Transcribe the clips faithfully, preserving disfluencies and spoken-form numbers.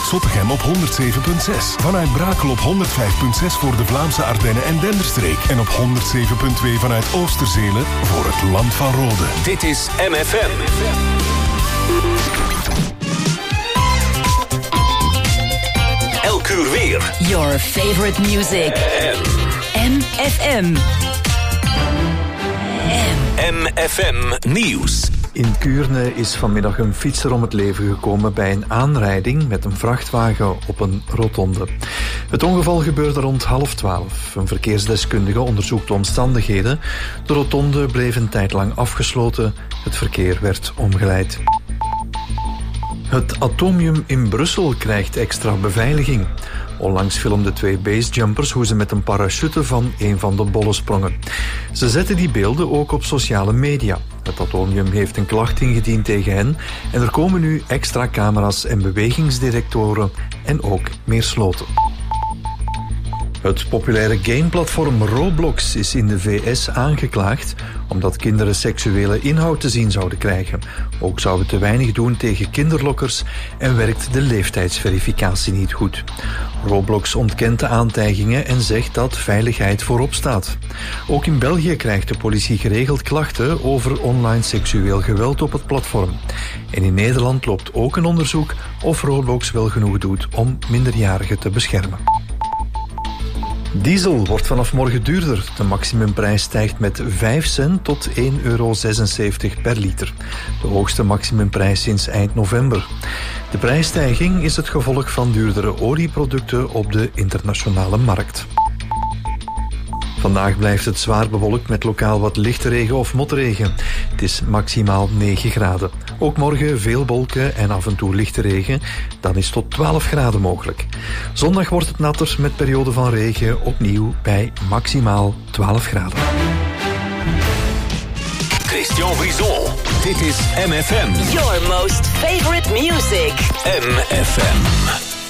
Zottegem op honderd zeven komma zes. Vanuit Brakel op honderd vijf komma zes voor de Vlaamse Ardennen en Denderstreek. En op honderd zeven komma twee vanuit Oosterzelen voor het Land van Rode. Dit is M F M. Elk uur weer. Your favorite music. M F M. M F M Nieuws. In Kuurne is vanmiddag een fietser om het leven gekomen bij een aanrijding met een vrachtwagen op een rotonde. Het ongeval gebeurde rond half twaalf. Een verkeersdeskundige onderzoekt de omstandigheden. De rotonde bleef een tijd lang afgesloten. Het verkeer werd omgeleid. Het Atomium in Brussel krijgt extra beveiliging. Onlangs filmden twee basejumpers hoe ze met een parachute van een van de bollen sprongen. Ze zetten die beelden ook op sociale media. Het Atomium heeft een klacht ingediend tegen hen en er komen nu extra camera's en bewegingsdetectoren en ook meer sloten. Het populaire gameplatform Roblox is in de V S aangeklaagd omdat kinderen seksuele inhoud te zien zouden krijgen. Ook zou het te weinig doen tegen kinderlokkers en werkt de leeftijdsverificatie niet goed. Roblox ontkent de aantijgingen en zegt dat veiligheid voorop staat. Ook in België krijgt de politie geregeld klachten over online seksueel geweld op het platform. En in Nederland loopt ook een onderzoek of Roblox wel genoeg doet om minderjarigen te beschermen. Diesel wordt vanaf morgen duurder. De maximumprijs stijgt met vijf cent tot één euro zesenzeventig per liter. De hoogste maximumprijs sinds eind november. De prijsstijging is het gevolg van duurdere olieproducten op de internationale markt. Vandaag blijft het zwaar bewolkt met lokaal wat lichte regen of motregen. Het is maximaal negen graden. Ook morgen veel wolken en af en toe lichte regen. Dan is tot twaalf graden mogelijk. Zondag wordt het natter met periode van regen, opnieuw bij maximaal twaalf graden. Christian Brison. Dit is M F M. Your most favorite music. M F M.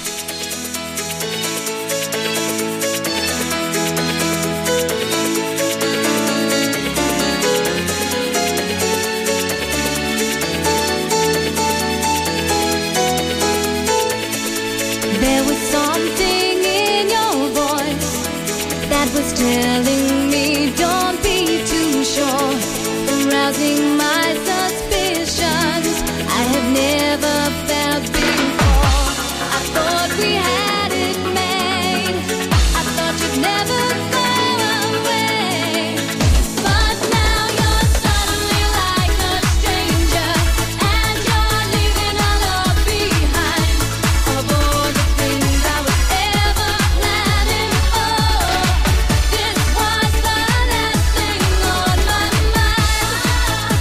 Telling me don't be too sure, arousing my suspicions I have never felt before. I thought we had it made, I thought you'd never go away, but now you're suddenly like a stranger, and you're leaving all love behind. Of all the things I was ever planning for, this was the last thing on my mind.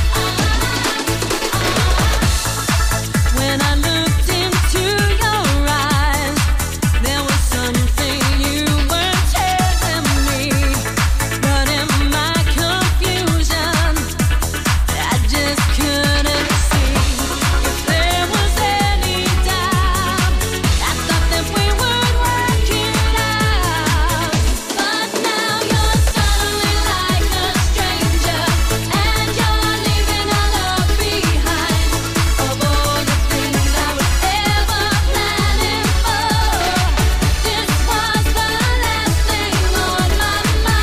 When I looked into your eyes, there was something you weren't telling me. But in my confusion, I just couldn't see if there was any doubt. I thought that we would work it out, but now you're suddenly like a stranger, and you're leaving all love behind. Of all the things I was ever planning for, this was the last thing on my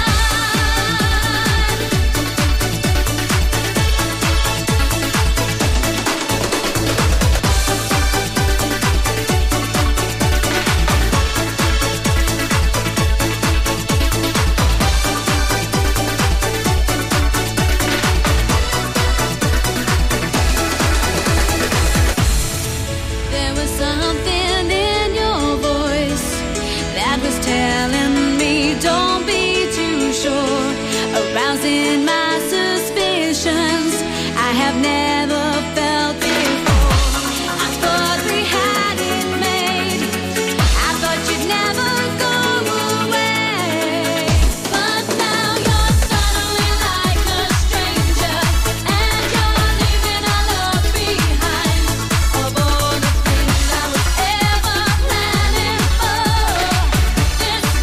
There was something in your voice that was telling me don't be too sure, arousing my suspicions I have never felt before. I thought we had it made, I thought you'd never go away, but now you're suddenly like a stranger, and you're leaving all love behind. Of all the things I was ever planning for, this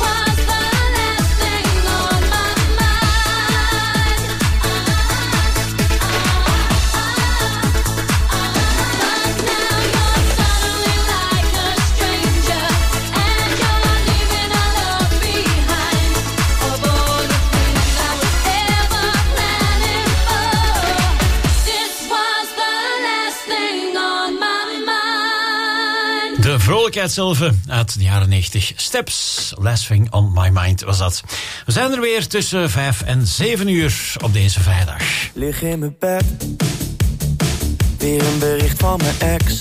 de vrolijkheid zelf uit de jaren negentig. Steps, Last Thing on My Mind was dat. We zijn er weer tussen vijf en zeven uur op deze vrijdag. Lig in mijn bed, weer een bericht van mijn ex.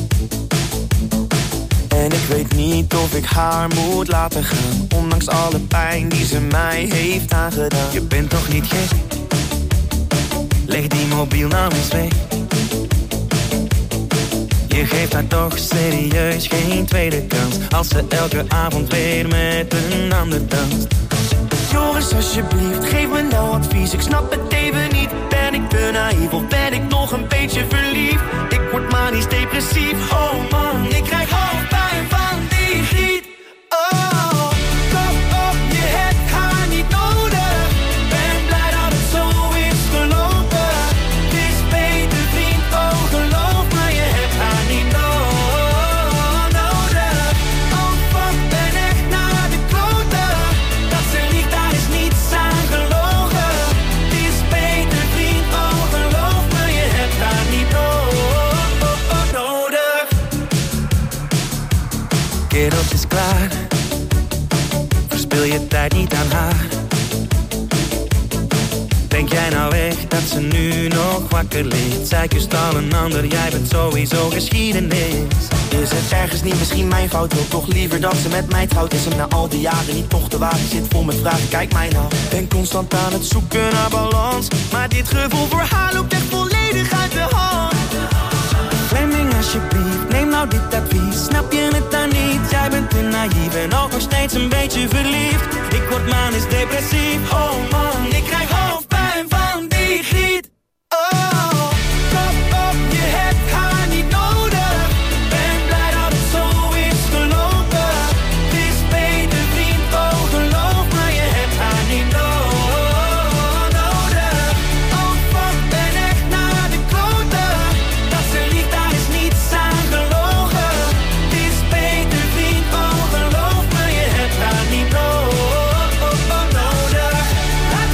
En ik weet niet of ik haar moet laten gaan, ondanks alle pijn die ze mij heeft aangedaan. Je bent toch niet gek? Leg die mobiel nou eens weg. Je geeft haar toch serieus geen tweede kans, als ze elke avond weer met een ander danst. Joris, alsjeblieft, geef me nou advies. Ik snap het even niet. Ben ik te naïef of ben ik nog een beetje verliefd? Ik word manisch depressief. Oh man, ik krijg hoofdpijn van die griet. Oh, kom op, je hebt haar niet nodig. Ben blij dat het zo is gelopen. Het is beter vriend, oh geloof me, je hebt haar niet no- nodig. Oh fuck, ben echt naar de kloten. Dat ze liegt, daar is niets aan gelogen. Het is beter vriend, oh geloof me, je hebt haar niet no- nodig. Kerels is klaar, verspil je tijd niet aan haar. Denk jij nou echt dat ze nu nog wakker ligt? Zij kust al een ander, jij bent sowieso geschiedenis. Is het ergens niet misschien mijn fout? Wil toch liever dat ze met mij trouwt? Is hem na al die jaren niet toch te wagen? Zit vol met vragen, kijk mij nou. Ben constant aan het zoeken naar balans, maar dit gevoel voor haar loopt echt volledig uit de hand. Fleming, alsjeblieft, neem nou dit advies. Snap je het dan niet? Jij bent te naïef en ook nog steeds een beetje verliefd. Ik word manisch depressief. Oh man, ik krijg hoofdpijn van die griet. Oh, kom op, je hebt haar niet nodig. Ben blij dat het zo is gelopen. Het is beter vriend, oh geloof me, je hebt haar niet no- nodig. Oh fuck, ben echt naar de kloten. Dat ze liegt, daar is niets aan gelogen. Het is beter vriend, oh geloof me, je hebt haar niet no- nodig. La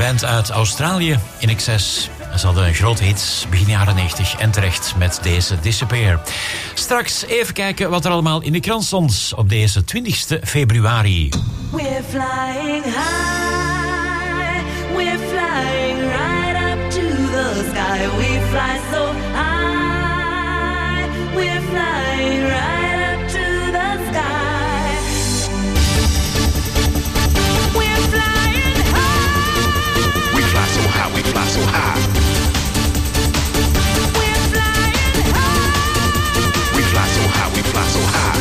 band uit Australië, In Excess. Ze hadden een grote hit begin jaren negentig en terecht met deze Disappear. Straks even kijken wat er allemaal in de krant stond op deze twintigste februari. We're flying high, we're flying right up to the sky. We fly so high, we're flying right up to the sky. We're flying high. We fly so high, we fly so high. We're flying high. We fly so high, we fly so high.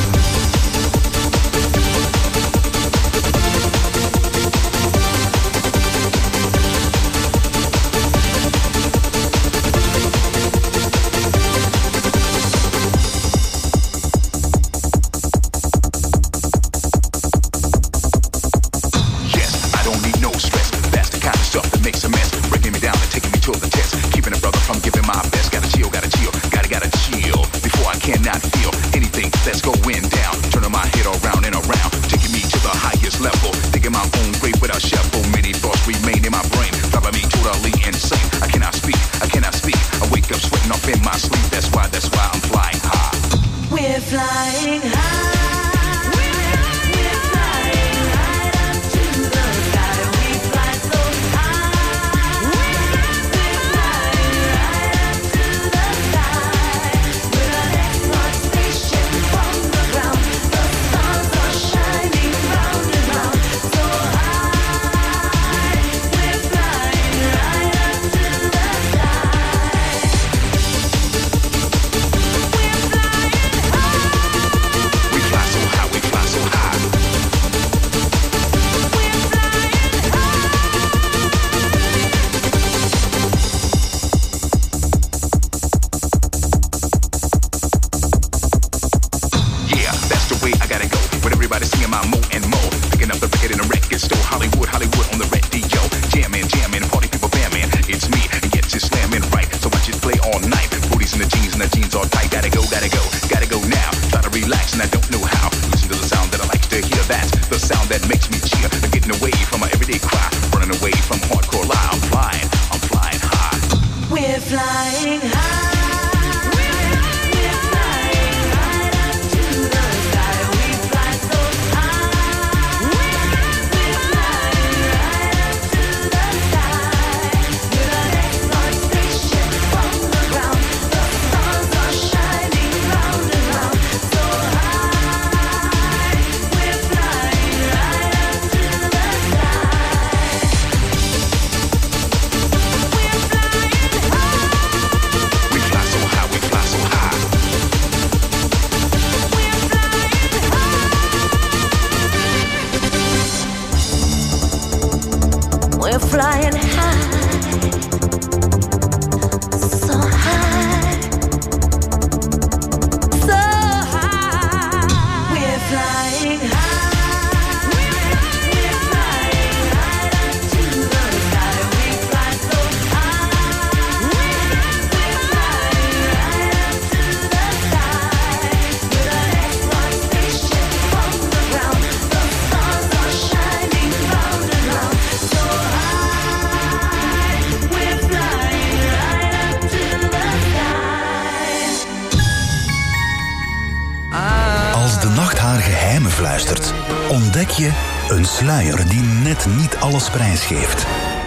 Ontdek je een sluier die net niet alles prijsgeeft.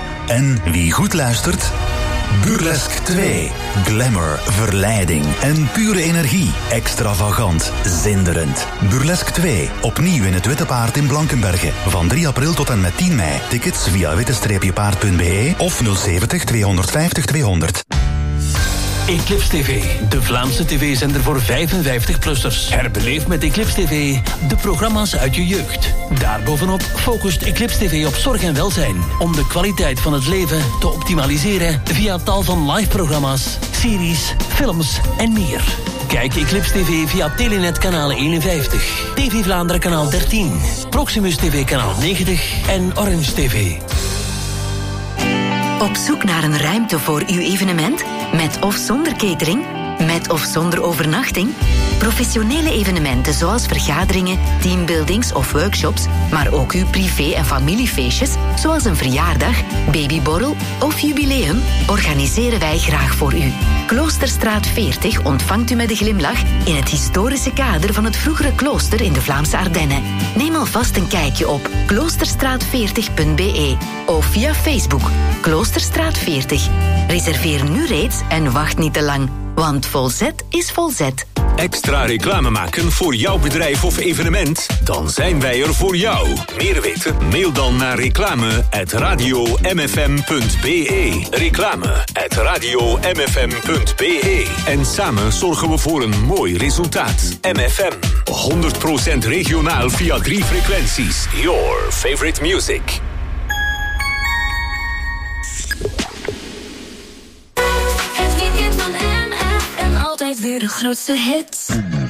En wie goed luistert? Burlesque twee. Glamour, verleiding en pure energie. Extravagant, zinderend. Burlesque twee. Opnieuw in het Witte Paard in Blankenberge. Van drie april tot en met tien mei. Tickets via witte paard punt b e of nul zeventig tweehonderdvijftig tweehonderd. Eclipse T V, de Vlaamse tv-zender voor vijfenvijftig-plussers. Herbeleef met Eclipse T V de programma's uit je jeugd. Daarbovenop focust Eclipse T V op zorg en welzijn. Om de kwaliteit van het leven te optimaliseren via tal van live-programma's, series, films en meer. Kijk Eclipse T V via Telenet kanaal eenenvijftig, T V Vlaanderen kanaal dertien, Proximus T V kanaal negentig en Orange T V. Op zoek naar een ruimte voor uw evenement? Met of zonder catering? Met Met of zonder overnachting? Professionele evenementen zoals vergaderingen, teambuildings of workshops, maar ook uw privé- en familiefeestjes, zoals een verjaardag, babyborrel of jubileum, organiseren wij graag voor u. Kloosterstraat veertig ontvangt u met een glimlach in het historische kader van het vroegere klooster in de Vlaamse Ardennen. Neem alvast een kijkje op kloosterstraat veertig punt b e of via Facebook Kloosterstraat veertig. Reserveer nu reeds en wacht niet te lang, want Volzet is Volzet. Extra reclame maken voor jouw bedrijf of evenement? Dan zijn wij er voor jou. Meer weten? Mail dan naar reclame at radio m f m punt b e. Reclame at radio m f m punt b e. En samen zorgen we voor een mooi resultaat. M F M. honderd procent regionaal via drie frequenties. Your favorite music. Het weekend van M F M, altijd weer de grootste hits.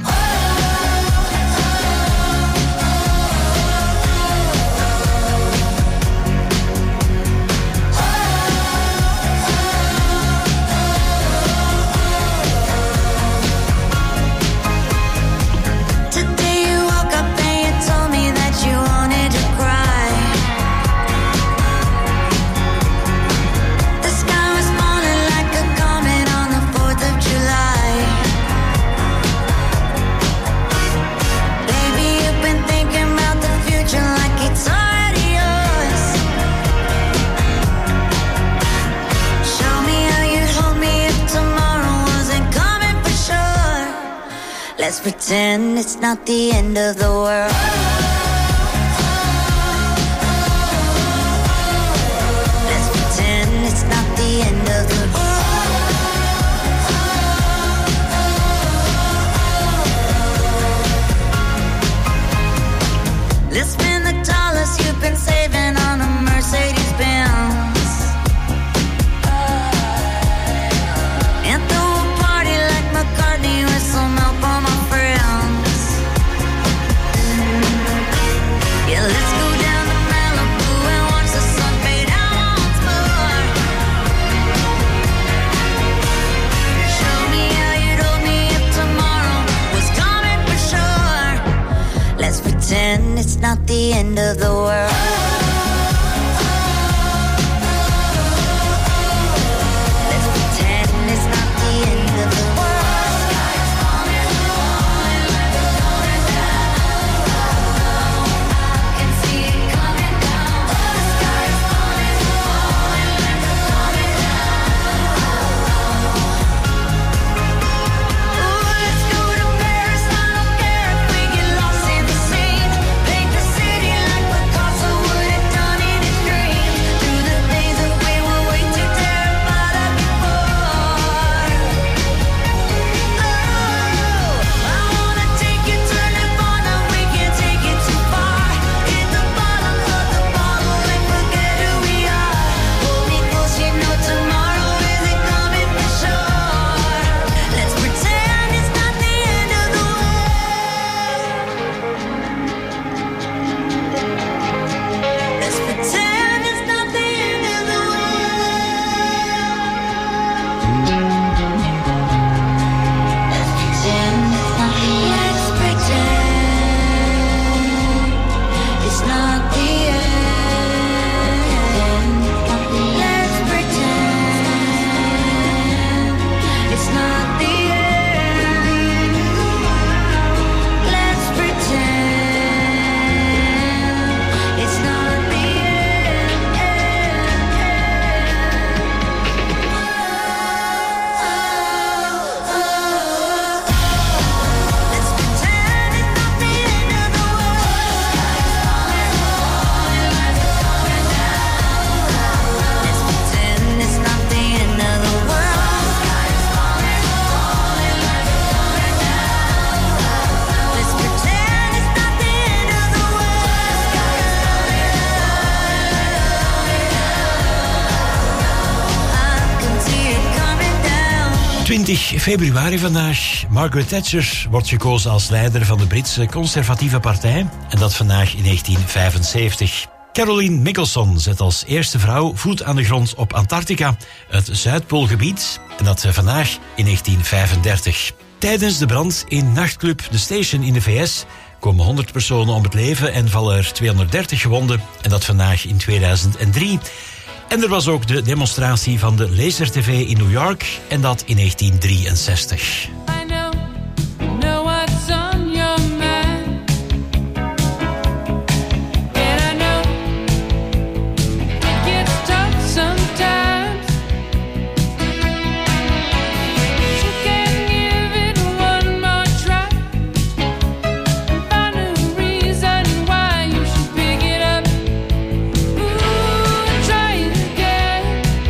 Let's pretend it's not the end of the world. Let's pretend it's not the end of the world. Let's spend the dollars you've been saving on a Mercedes Benz. And throw a party like McCartney with some help on my friends. Yeah, let's go down to Malibu and watch the sun fade out once more. Show me how you'd hold me if tomorrow was coming for sure. Let's pretend it's not the end of the world. Let's pretend it's not the end of the world. Sky is falling, falling like it's going down. I can see it coming down. The sky is falling, falling like it's going down. Ooh, let's go to Paris. I don't care if we get lost in the scenes. Paint the city like Picasso would have done in his dreams. Do the things that we were way too terrified of before. Oh, I wanna take you to Nirvana. We can't take it too far. Hit the bottom of the bottle and forget who we are. Hold me close, you know tomorrow isn't coming for sure. Let's pretend it's not the end of the world. Let's pretend it's not the end of the Let's pretend it's not the end. Let's pretend it's not the end. Let's pretend it's not the Let's pretend it's not the end of the world. Let's pretend it's not the end of the world. Let's pretend it's not the end of the world. I can see it coming down. twintig februari vandaag. Margaret Thatcher wordt gekozen als leider van de Britse conservatieve partij. En dat vandaag in negentien vijfenzeventig. Caroline Mickelson zet als eerste vrouw voet aan de grond op Antarctica, het Zuidpoolgebied, en dat vandaag in negentien vijfendertig. Tijdens de brand in nachtclub The Station in de V S komen honderd personen om het leven en vallen er tweehonderddertig gewonden, en dat vandaag in tweeduizend drie. En er was ook de demonstratie van de Laser-tv in New York, en dat in negentien drieënzestig. I know, know what's on your mind. And I know it gets tough sometimes. You can give it one more try. Find a reason why you should pick it up. Ooh, try it again.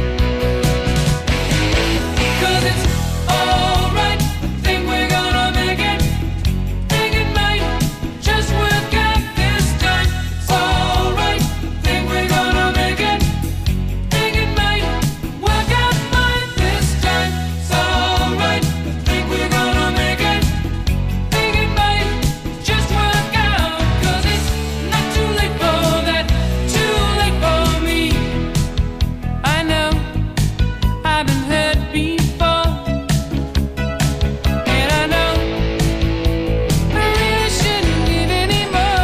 'Cause it's alright. Think we're gonna make it. Think it might just work out this time. It's alright. Think we're gonna make it. Think it might work out fine this time. It's alright. Think we're gonna make it. Think it might just work out. 'Cause it's not too late for that. Too late for me. I know I've been hurt before. And I know I really shouldn't give anymore.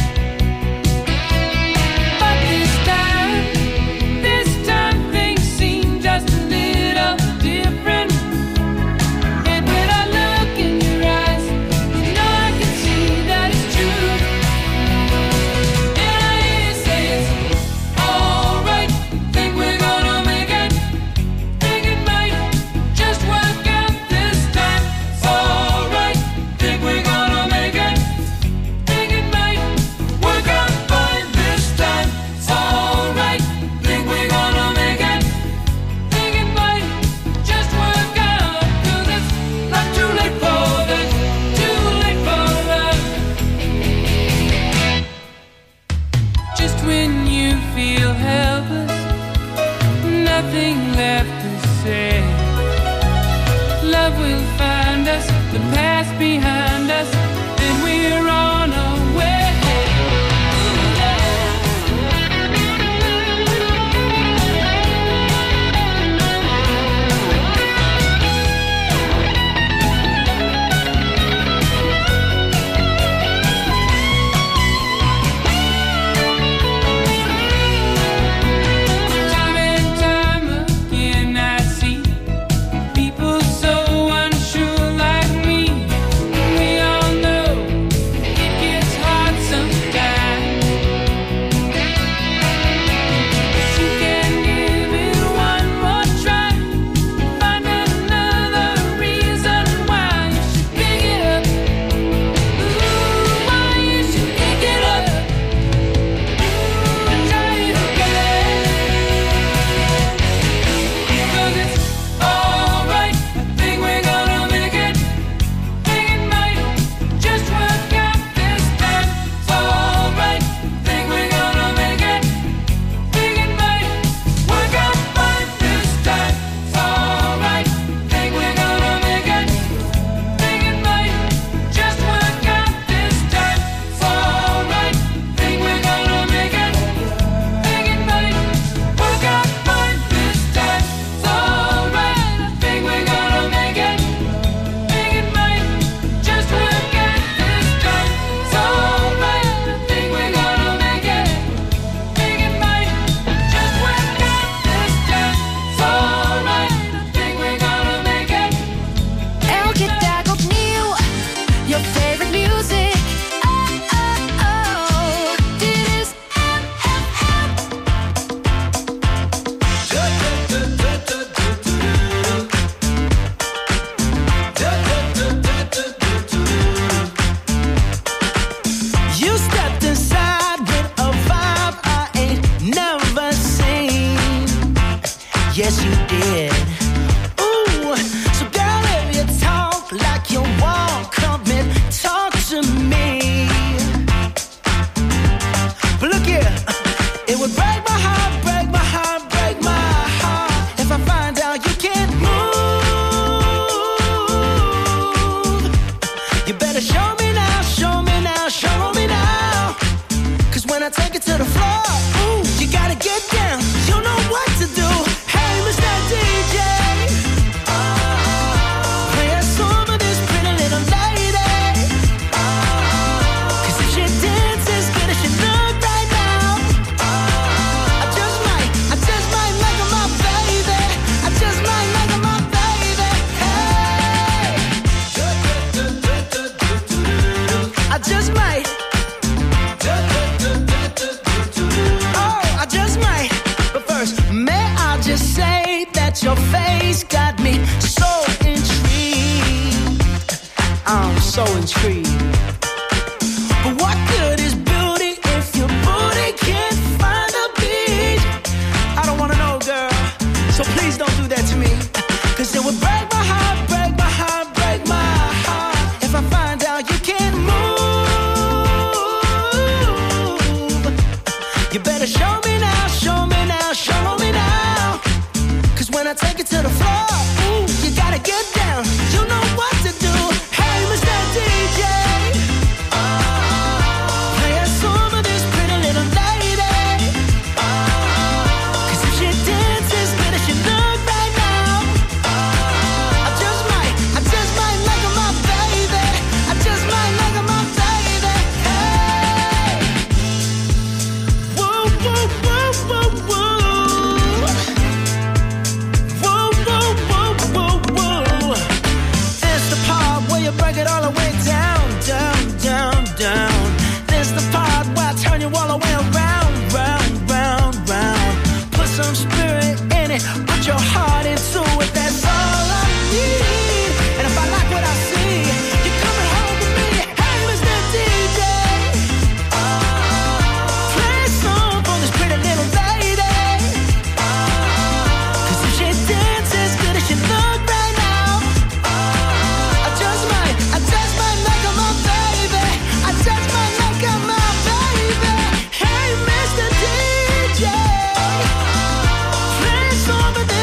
But this time, this time things seem just a little different. And when I look in your eyes, you know I can see that it's true. And I hear you say it's alright. Think we're gonna make it. Think it might just work out this time. It's alright. Think we're gonna make it. Think it might work out fine this time. It's alright. Think we're gonna make it. Think it might just work out. 'Cause it's not too late for this. Too late for that. Just when you feel helpless, nothing left to say. Love will find us, the past behind us, and we're on our way. Time and time again I see people so unsure like me. We all know it gets hard sometimes. You can give it one more try. Find another reason why you should pick it up. Ooh, why you should pick it up. And try it again. 'Cause it's alright. I think we're gonna make it. Think it might just work out this time. It's alright. Think we're gonna make it. Think it might work out fine this time. It's alright. Think we're gonna make it. Think it might just work out this time. It's alright. Think we're gonna make it. Think it might work out fine this time. It's alright. I think we're gonna make it. Think it might just work out this time. It's alright. I think we're gonna make it. Think it might just work out this time. It's alright. I think we're gonna make it. Elke dag opnieuw, your favorite music. Oh, oh, oh, dit is M F M. You stepped inside with a vibe I ain't never seen. Yes, you did. Ooh, so girl, if you talk like you walk, come and talk to me. But look here, it would break my heart, break my heart, break my heart if I find out you can't move. You better show me now, show me now, show me now. 'Cause when I take it to the floor, your face got me so intrigued. I'm so intrigued. But what good is beauty if your booty can't find a beat? I don't wanna know, girl, so please don't do that to me. Cause it would break my heart, break my heart, break my heart if I find out you can't move. You better show me now, show me now, show me now. Cause when I take it to the floor, ooh, you gotta get down. You know what to do. Hey, Mister D J, play a song for this pretty little lady. Cause if she dances good as she look right now, I just might, I just might like her my baby. I just might like her my baby. Hey, whoa, whoa, whoa, whoa, whoa. Whoa, whoa, whoa, whoa, whoa. This the part where you break it all the way down, down, down, down. This the part where I turn you all the way around, round, round, round. Put some spirit in it, put your heart into it. That's all I need. And if I like what I see, you're coming home with me. Hey, Mister D J, play a song for this pretty little lady. Cause if she dances good as she look right now, I just might, I just might make her my baby. I just might make her my baby. Hey, Mister D J, play a song for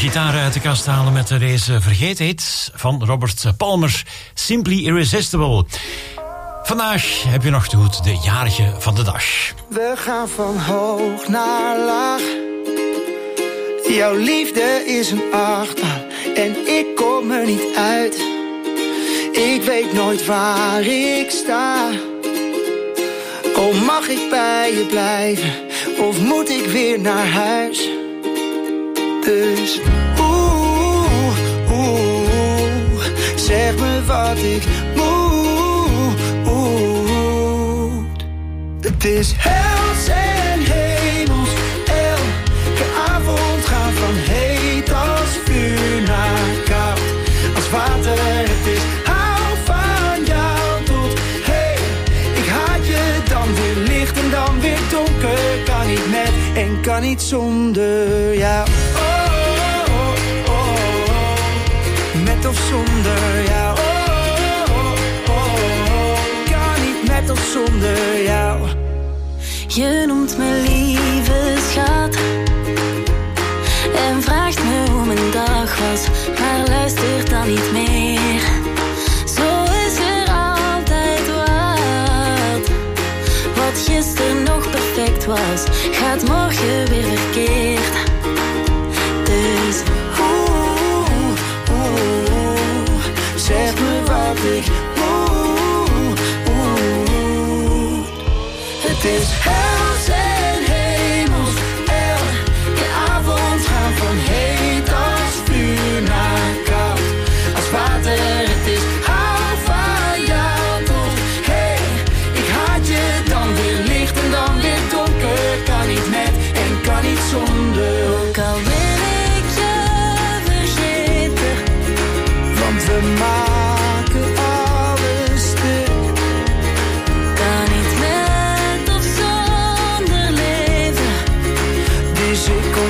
gitaar uit de kast halen met deze vergeten hit van Robert Palmer, Simply Irresistible. Vandaag heb je nog te goed de jarige van de dag. We gaan van hoog naar laag. Jouw liefde is een achtbaan en ik kom er niet uit. Ik weet nooit waar ik sta. Oh, mag ik bij je blijven of moet ik weer naar huis? Dus oeh, oeh, zeg me wat ik moet. Het is hels en hemels, elke avond gaan van heet als vuur naar koud als water. Het is hou van jou tot hey, ik haat je, dan weer licht en dan weer donker. Kan niet met en kan niet zonder jou. Oh, oh, oh, oh. Met of zonder jou. Oh, oh, oh. Kan niet met of zonder jou. Je noemt me lieve schat en vraagt me hoe mijn dag was, maar luistert dan niet meer. Zo is er altijd wat. Wat gisteren nog perfect was, gaat morgen weer verkeerd. Dus oeh, oeh, zeg me wat ik moet. Oeh. Het is hels en hemels, elke avond gaan van heet als vuur naar koud als water. Het is hou van jou tot hey, ik haat je, dan weer licht en dan weer donker. Kan niet met en kan niet zonder. ook al wil ik je vergeten, want we maken alles stuk. kan niet met of zonder leven. Dus ik kom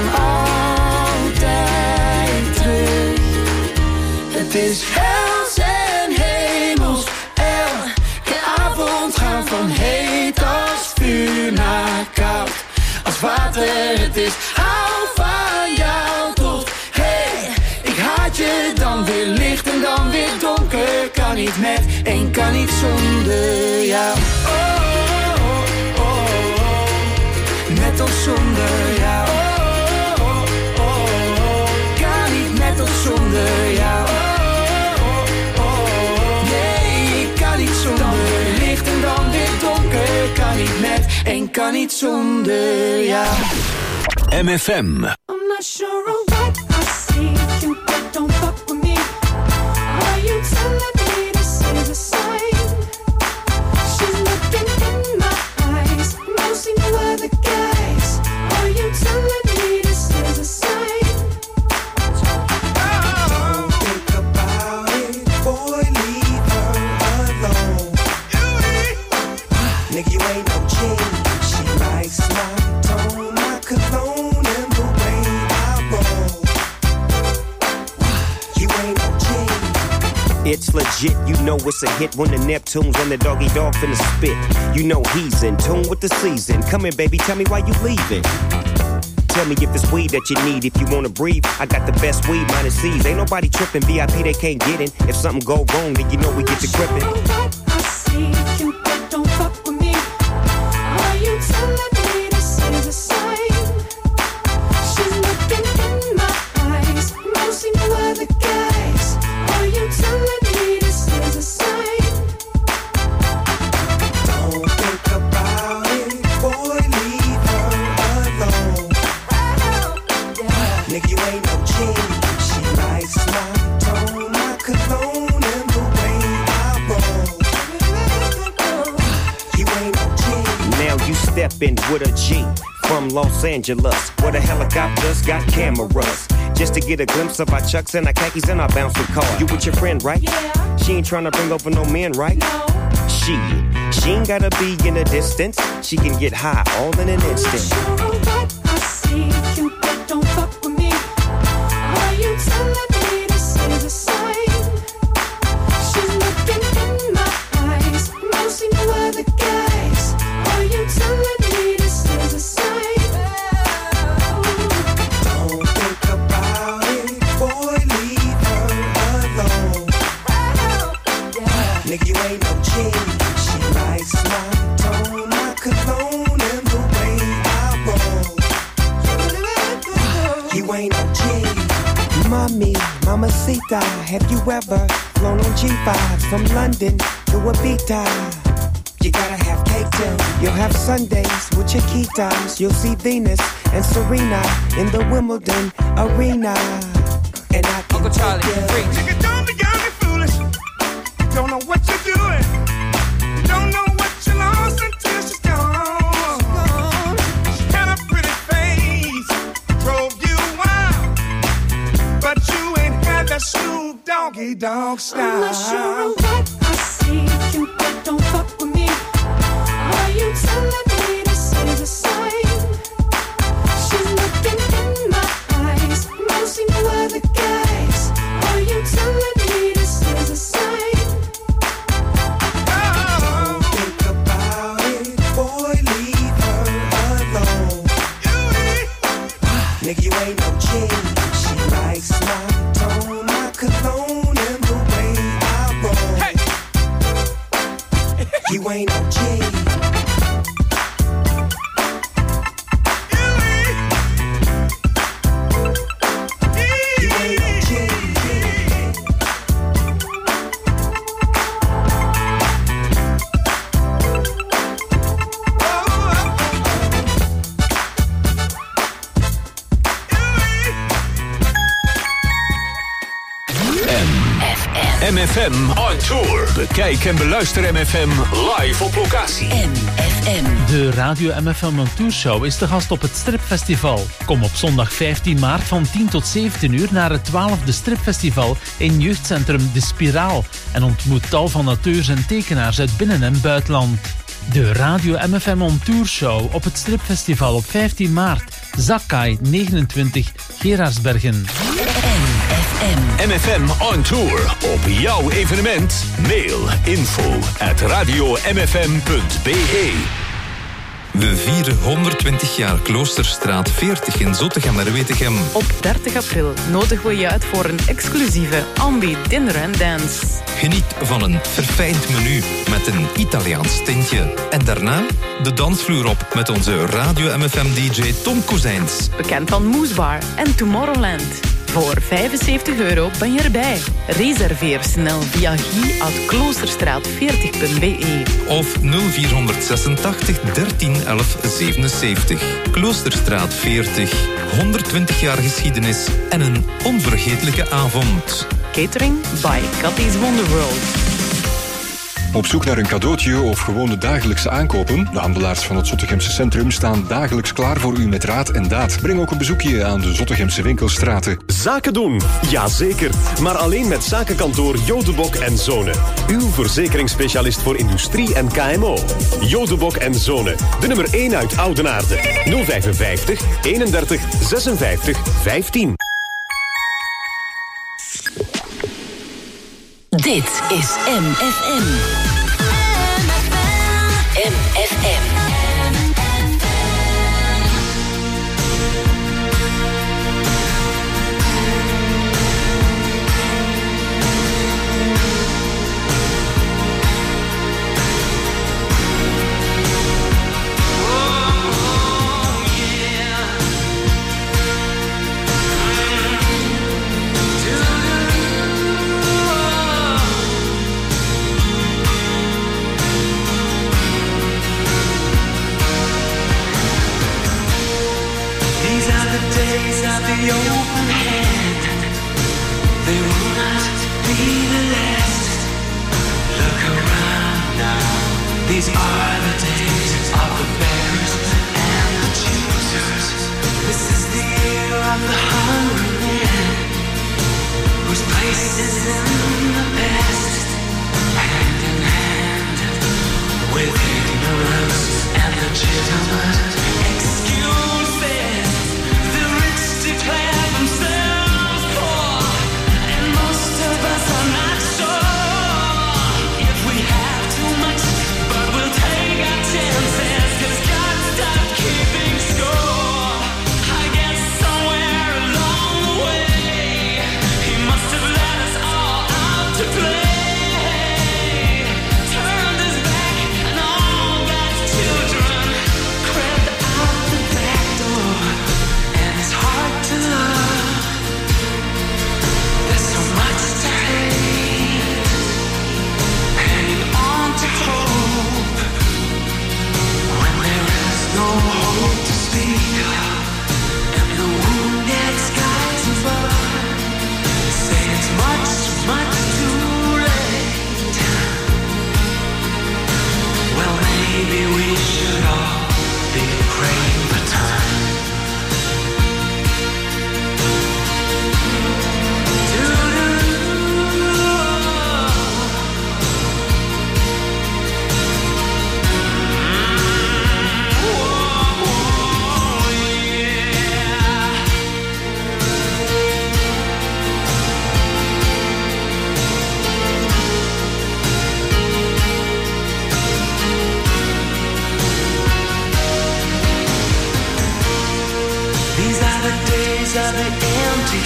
altijd terug. Het is hels en hemels, elke avond gaan van heet als vuur naar koud als water. Het is hou van jou tot hey, ik haat je, dan weer licht en dan weer donker. Kan niet met en kan niet zonder jou. Oh, oh, oh, oh. Met of zonder jou. Oh, oh, oh, oh. Kan niet met of zonder jou. Oh, oh, oh. Nee, ik kan niet zonder. Dan weer licht en dan weer donker. Kan niet met en kan niet zonder jou. M F M. I'm not sure of what I see. You don't fuck with me. Are you telling me this is a sign? She's looking in my eyes, mostly no other guys. Are you telling me this is a sign? Don't think about it, boy, leave her alone. Nigga, you ain't no G. She likes my tone, my cologne, and the way I roll. You ain't no G. It's legit, you know it's a hit when the Neptunes and the doggy dog finna spit. You know he's in tune with the season. Come in, baby, tell me why you leaving. Tell me if it's weed that you need, if you wanna breathe. I got the best weed, minus C's. Ain't nobody tripping, V I P they can't get in. If something go wrong, then you know we get to gripping. What I see, you don't fuck with me. Are you telling me this is a sign? She's looking in my eyes, mostly no other guys. Are you telling me this is a sign? Don't think about it, boy, leave her alone. Nigga, you ain't no G. She likes my tone, my cologne, and the way I roll. You ain't no G. Now you step in with a G from Los Angeles, where the helicopters got cameras. Just to get a glimpse of our chucks and our khakis and our bouncing car. You with your friend, right? Yeah. She ain't tryna bring over no men, right? No. She, she ain't gotta be in a distance. She can get high all in an I'm not instant. sure of what I see. You don't fuck with me. Are you telling me this is a sign? She's looking in my eyes, mostly no other guys. Are you telling me this is a sign? Don't think about it, Chiquita, have you ever flown on G fives from London to Ibiza? You gotta have cake too. You'll have Sundays with Chiquitas. You'll see Venus and Serena in the Wimbledon arena. And I can Uncle Charlie, take you. Nigga, don't be young and foolish. You don't know what you're doing. You don't know what you lost until she's gone. She had a pretty face, drove you wild, but you ain't had that Snoop Doggy Dogg style. I'm not sure of what I see. Cupid, don't fuck with me. Are you telling me this is a sign? She's looking in my eyes. No see no other guys. Are you telling me this is a sign? Don't think about it, boy, leave her alone. Nigga, you ain't no G. She likes my tone, my cologne, and the way I roll. Hey. You ain't no G. M F M on tour. Bekijk en beluister M F M live op locatie. M F M. De Radio M F M on Tour Show is de gast op het Stripfestival. Kom op zondag vijftien maart van tien tot zeventien uur naar het twaalfde Stripfestival in jeugdcentrum De Spiraal en ontmoet tal van auteurs en tekenaars uit binnen- en buitenland. De Radio M F M on Tour Show op het Stripfestival op vijftien maart. Zakkai negenentwintig, Gerardsbergen. M F M on tour. Op jouw evenement. Mail info at radio m f m punt b e. We vieren honderdtwintig jaar Kloosterstraat veertig in Zottegem-Merwetegem. Op dertig april nodigen we je uit voor een exclusieve Ambi Dinner and Dance. Geniet van een verfijnd menu met een Italiaans tintje. En daarna de dansvloer op met onze Radio M F M D J Tom Kozijns. Bekend van Moesbar en Tomorrowland. Voor vijfenzeventig euro ben je erbij. Reserveer snel via guy at kloosterstraat veertig punt b e. Of nul vierhonderdzesentachtig dertien elf zevenenzeventig. Kloosterstraat veertig. honderdtwintig jaar geschiedenis en een onvergetelijke avond. Catering by Cathy's Wonderworld. Op zoek naar een cadeautje of gewoon de dagelijkse aankopen? De handelaars van het Zottegemse centrum staan dagelijks klaar voor u met raad en daad. Breng ook een bezoekje aan de Zottegemse winkelstraten. Zaken doen? Jazeker. Maar alleen met zakenkantoor Jodebok en Zonen. Uw verzekeringsspecialist voor industrie en K M O. Jodebok en Zonen. De nummer één uit Oudenaarde. nul vijfenvijftig, eenendertig, zesenvijftig, vijftien. Dit is M F M. M F M.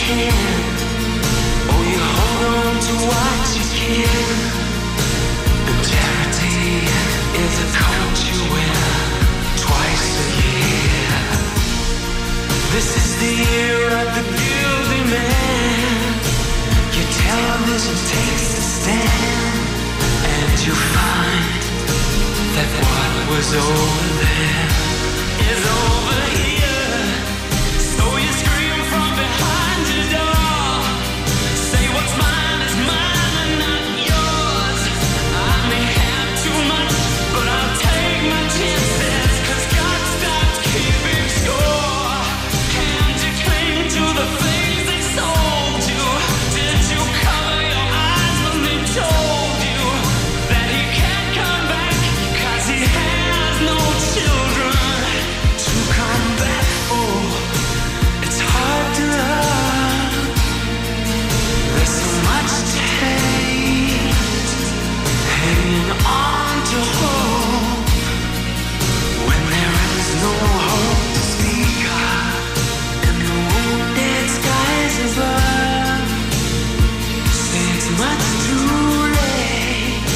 can. Oh, you hold on to what you can. And charity is a coat you wear twice a year. This is the year of the guilty man. Your television takes a stand, and you find that what was over there is over here. So you scream from behind your door. Say what's mine is mine and not yours. I may have too much, but I'll take my chances, 'cause God stopped keeping score. And you cling to the things they sold you. Did you cover your eyes when they told you that he can't come back, 'cause he has no children to come back for? It's hard to love. There's so much to hate, hanging on to hope when there is no hope to speak of, and the wounded skies above say it's much too late.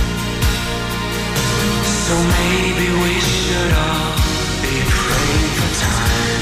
So maybe we should all be praying for time.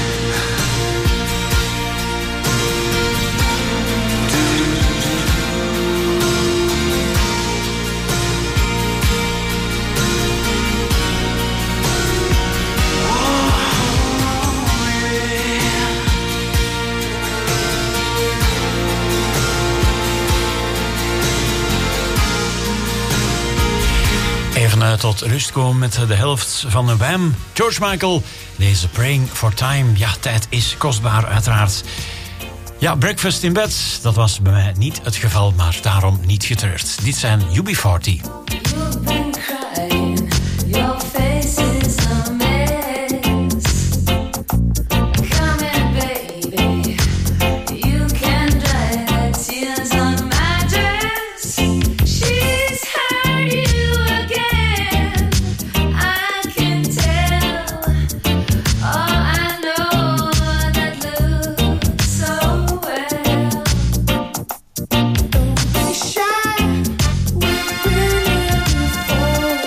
Even uh, tot rust komen met de helft van de Wham. George Michael, deze Praying for Time. Ja, tijd is kostbaar uiteraard. Ja, Breakfast in Bed, dat was bij mij niet het geval, maar daarom niet getreurd. Dit zijn U B forty. You've been crying, your face is a mess. Come in, baby, you can dry the tears on my dress. She's hurt you again, I can tell. Oh, I know that looks so well. Don't be shy, we've been here before.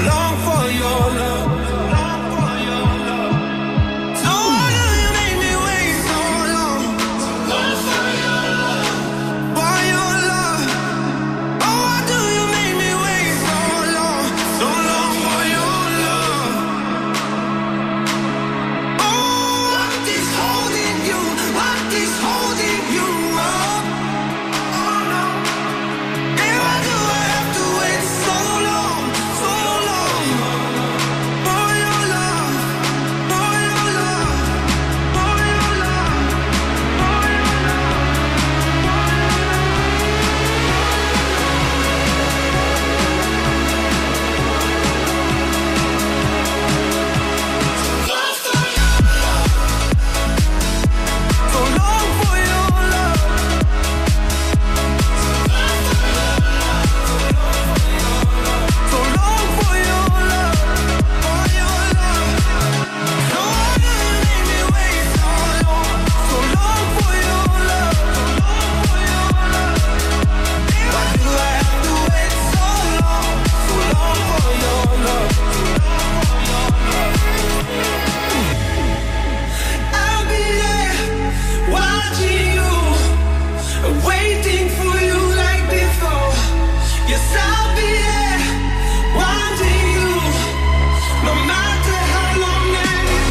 long for your love. So why do you make me wait so long? Long for your love. For your love. Oh, why do you make me wait so long? So long for your love. Oh, what is holding you? What is holding you up? Oh no. And why do I have to wait so long, so long? For your love, for your love, for your love, for your so long for your love. So long for your love, for your love. So why do you make me wait so long? So long for your love, so long for your love. Why do I have to wait so long? So long for your love. I'll be there watching you, waiting for you like before. Yes, I'll be there wanting you, no matter how long that is.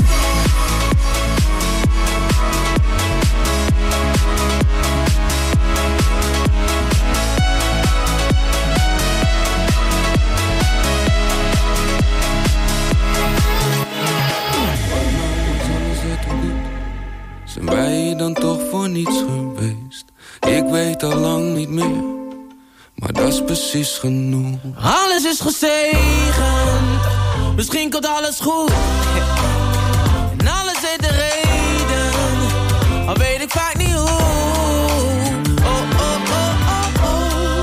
Zijn wij dan toch voor niets geweest? Ik weet al lang niet meer, maar dat is precies genoeg. Alles is gezegend, misschien komt alles goed. En alles heeft de reden, al weet ik vaak niet hoe. Oh, oh, oh, oh, oh.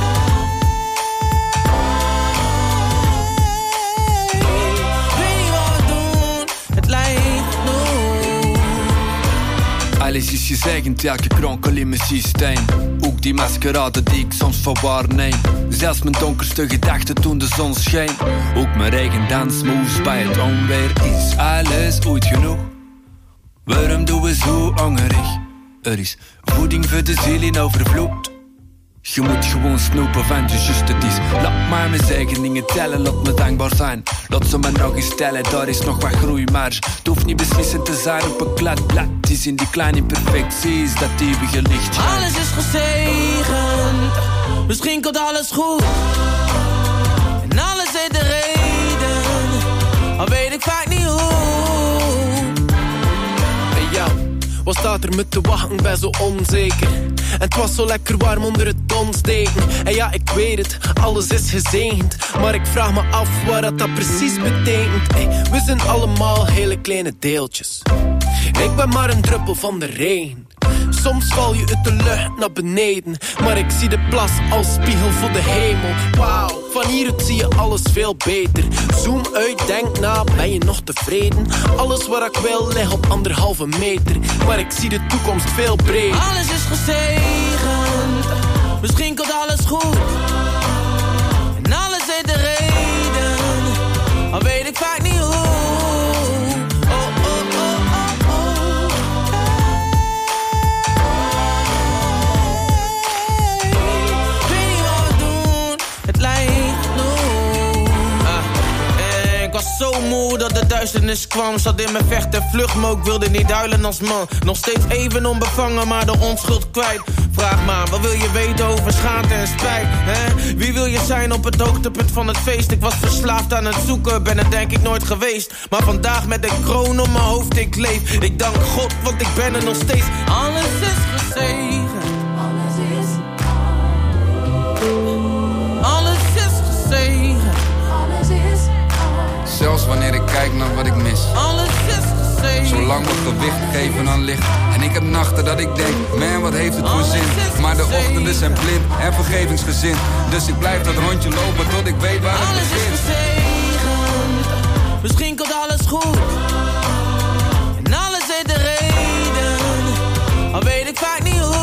Weet niet wat we doen, het lijkt genoeg. Alles is gezegend, elke kronkel in mijn systeem. Ook die maskerade die ik soms verwaarneem. Zelfs mijn donkerste gedachten toen de zon scheen. Ook mijn regendansmoves bij het onweer. Is alles ooit genoeg? Waarom doen we zo hongerig? Er is voeding voor de ziel in overvloed. Je moet gewoon snoepen van de just het is. Laat maar mijn zegeningen tellen, laat me dankbaar zijn. Laat ze me nog eens tellen, daar is nog wat groeimarge. Het hoeft niet beslissend te zijn op een klad blad. Het is in die kleine imperfecties dat eeuwige licht schijnt. Alles is gezegend, misschien komt alles goed. En alles heeft de reden, al weet ik vaak niet hoe. Hey jou, wat staat er me te wachten, ben zo onzeker. En het was zo lekker warm onder het donsdeken. En ja, ik weet het, alles is gezegend. Maar ik vraag me af wat dat, dat precies betekent. Hey, we zijn allemaal hele kleine deeltjes. Ik ben maar een druppel van de regen. Soms val je uit de lucht naar beneden. Maar ik zie de plas als spiegel voor de hemel. Wauw, van hieruit zie je alles veel beter. Zoom uit, denk na, ben je nog tevreden? Alles wat ik wil ligt op anderhalve meter. Maar ik zie de toekomst veel breder. Alles is gezegend, misschien komt alles goed. En alles heeft de reden, al weet ik vaak niet hoe. Ik was zo moe dat de duisternis kwam. Zat in mijn vecht en vlucht, maar ik wilde niet huilen als man. Nog steeds even onbevangen, maar de onschuld kwijt. Vraag maar, wat wil je weten over schaamte en spijt? Hè? Wie wil je zijn op het hoogtepunt van het feest? Ik was verslaafd aan het zoeken, ben het denk ik nooit geweest. Maar vandaag met een kroon op mijn hoofd, ik leef. Ik dank God, want ik ben er nog steeds. Alles is gezegend. Alles is. Alles is gezegend. Alles is. Zelfs wanneer ik kijk naar wat ik mis. Alles is gezegend. Zolang we gewicht geven aan licht. En ik heb nachten dat ik denk, man wat heeft het voor zin. Maar de ochtenden zijn blind en vergevingsgezind. Dus ik blijf dat rondje lopen tot ik weet waar het begint. Alles is gezegend, misschien komt alles goed. En alles heeft de reden, al weet ik vaak niet hoe.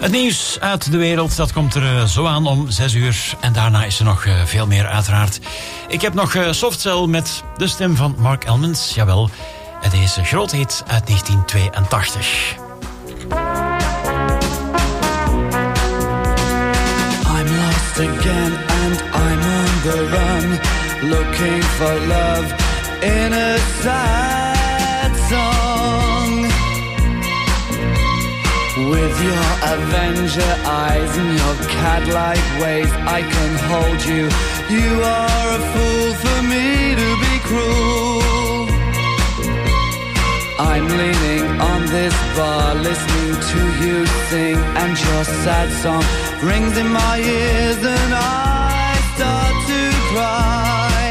Het nieuws uit de wereld, dat komt er uh, zo aan om zes uur. En daarna is er nog uh, veel meer uiteraard. Ik heb nog uh, Softcell met de stem van Mark Elmans. Jawel, deze grote hit uit negentien tweeëntachtig. I'm lost again and I'm on the run, looking for love in a sad song. With your Avenger eyes and your cat-like ways, I can hold you. You are a fool for me to be cruel. I'm leaning on this bar, listening to you sing, and your sad song rings in my ears and I start to cry.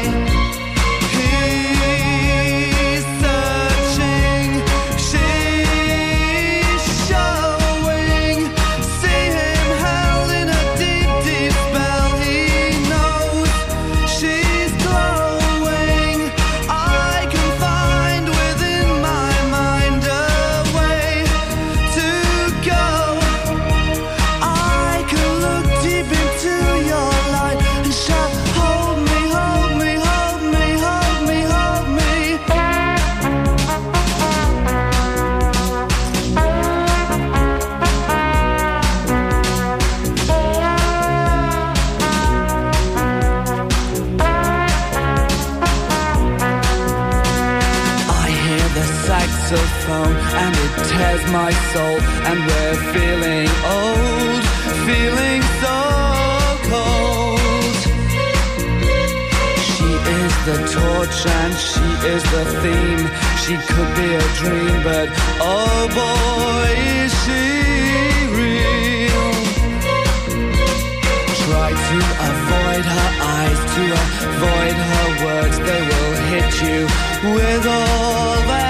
He's searching, she's showing. See him held in a deep, deep spell. He knows she's glowing. I can find within my mind a way to go. I can look deep into your light and shout, hold me, hold me, hold me, hold me, hold me. I hear the saxophone and it tears my soul, and we're feeling old, feeling so cold. She is the torch and she is the theme. She could be a dream, but oh boy, is she real. Try to avoid her eyes, to avoid her words. They will hit you with all their